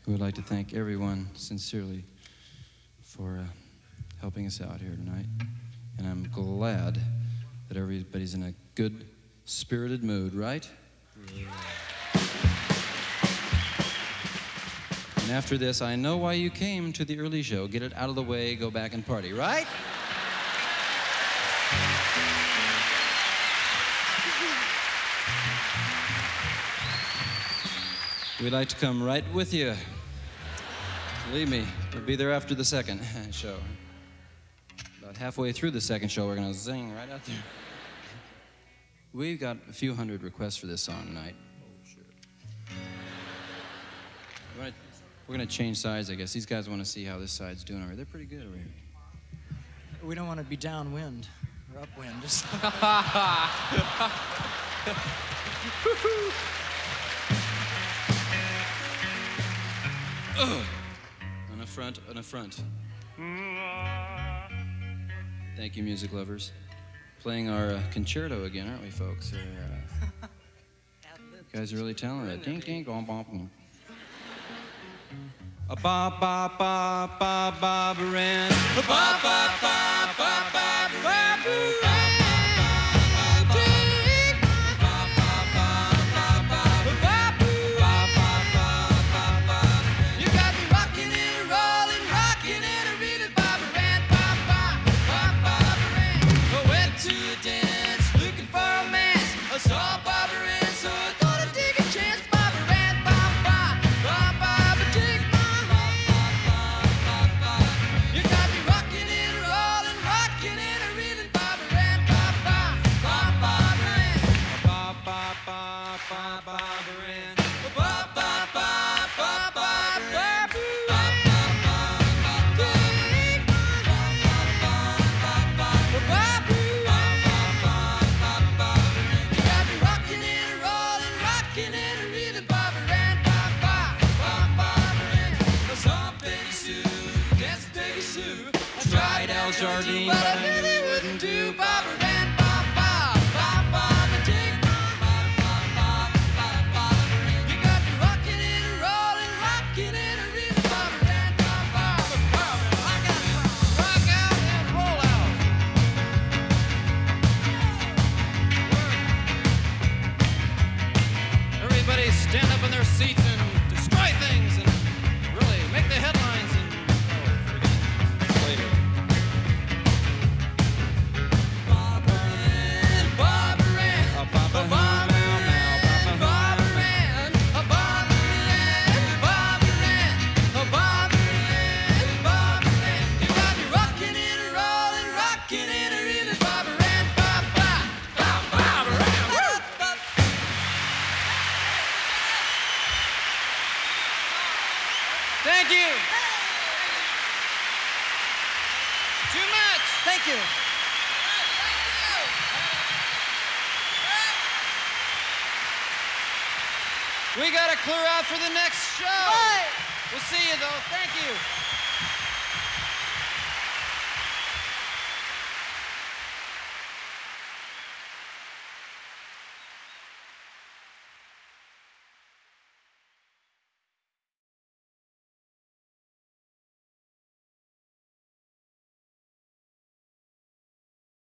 We would like to thank everyone sincerely for helping us out here tonight. And I'm glad that everybody's in a good, spirited mood, right? Yeah. And after this, I know why you came to the early show. Get it out of the way, go back and party, right? We'd like to come right with you. Believe me, we'll be there after the second show. About halfway through the second show, we're gonna zing right out there. We've got a few hundred requests for this song tonight. Oh, sure. We're gonna change sides, I guess. These guys want to see how this side's doing over here. They're pretty good over here. We don't want to be downwind or upwind. Just On a front. Thank you, music lovers. Playing our concerto again, aren't we, folks? You guys are really talented. Ding, ding, gong, bong, bong. A ba ba ba ba ba ran. A ba ba ba ba ba ba. Jardine, but I knew they wouldn't do. Bobber ran, bob, bob, bob, bob, and dig, bob, bob, bob, bob, bob, you got me rocking and rolling, rocking and a reeling. Bobber ran, bob, bob, bob, I got to rock out and roll out. Everybody stand up in their seats and destroy things and really make the headlines and later. Thank you. Too much. thank you. We gotta clear out for the next show. Bye. We'll see you though. Thank you.